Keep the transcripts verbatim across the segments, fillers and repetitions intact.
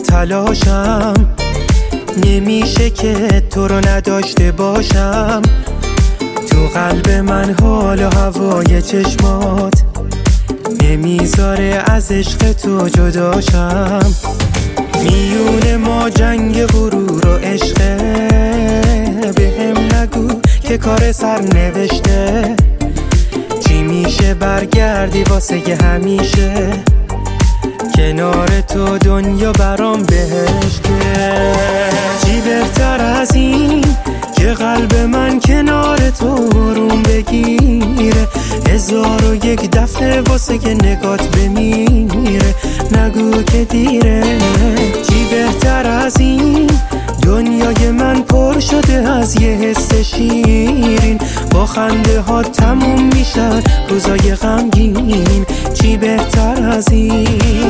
تلاشم، نمیشه که تو رو نداشته باشم. تو قلب من حال و هوای چشمات نمیذاره از عشق تو جداشم. میون ما جنگ غرور و عشقه، بهم نگو که کار سر نوشته. چی میشه برگردی واسه که همیشه، کنار تو دنیا برام بهشته. چی بهتر از این که قلب من کنار تو روم بگیره، هزار و یک دفعه واسه که نگات بمیره. نگو که دیره. چی بهتر از این، دنیای من پر شده از یه حس شیرین، با خنده ها تموم میشن روزای غمگین. چی بهتر از این؟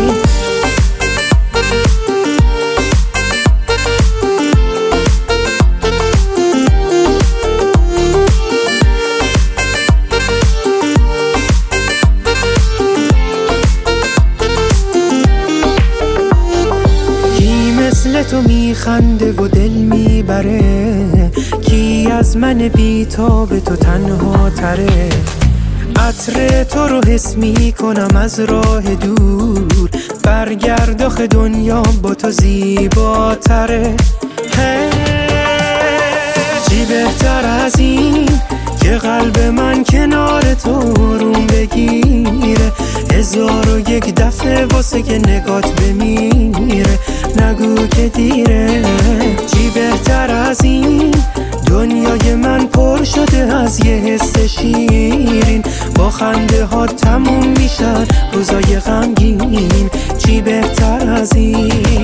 مثل تو میخنده و دل میبره، کی از من بی‌تاب تو تنها تره. عطر تو رو حس میکنم از راه دور، برگرد آخه دنیا با تو زیباتره. چی بهتر از این که قلب من کنار تو روم بگیره، هزار و یک دفعه واسه که نگات بمیره. نگو که دیره. چی بهتر از این، دنیای من پر شده از یه حس شیرین، با خنده ها تموم میشن روزای غمگین. چی بهتر از این؟